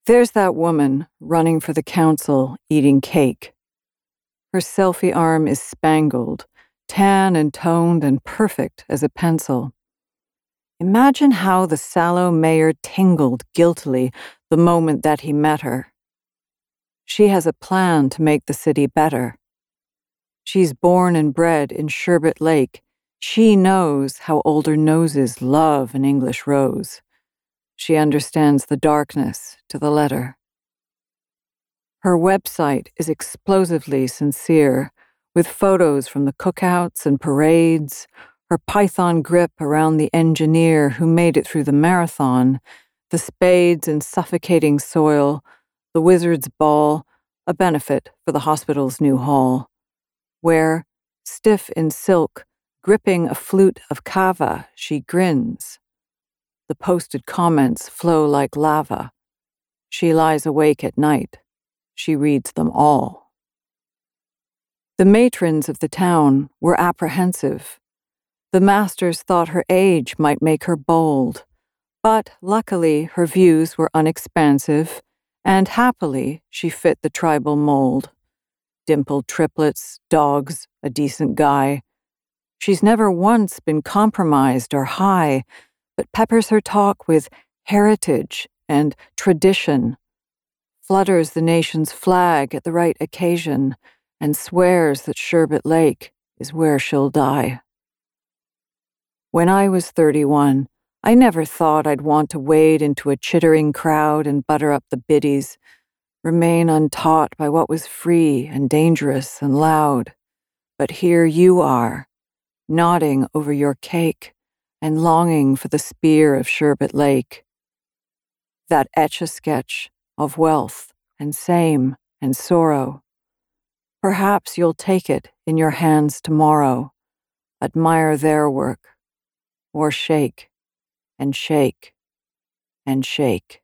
There's that woman running for the council eating cake. Her selfie arm is spangled, tan and toned and perfect as a pencil. Imagine how the sallow mayor tingled guiltily the moment that he met her. She has a plan to make the city better. She's born and bred in Sherbet Lake. She knows how older noses love an English rose. She understands the darkness to the letter. Her website is explosively sincere, with photos from the cookouts and parades, her python grip around the engineer who made it through the marathon, the spades in suffocating soil, the wizard's ball, a benefit for the hospital's new hall, where, stiff in silk, gripping a flute of kava, she grins. The posted comments flow like lava. She lies awake at night. She reads them all. The matrons of the town were apprehensive. The masters thought her age might make her bold, but luckily her views were unexpansive, and happily she fit the tribal mold. Dimpled triplets, dogs, a decent guy. She's never once been compromised or high, but peppers her talk with heritage and tradition, flutters the nation's flag at the right occasion, and swears that Sherbet Lake is where she'll die. When I was 31, I never thought I'd want to wade into a chittering crowd and butter up the biddies, remain untaught by what was free and dangerous and loud. But here you are, nodding over your cake and longing for the spear of Sherbet Lake. That etch-a-sketch of wealth and shame and sorrow. Perhaps you'll take it in your hands tomorrow, admire their work, or shake and shake and shake.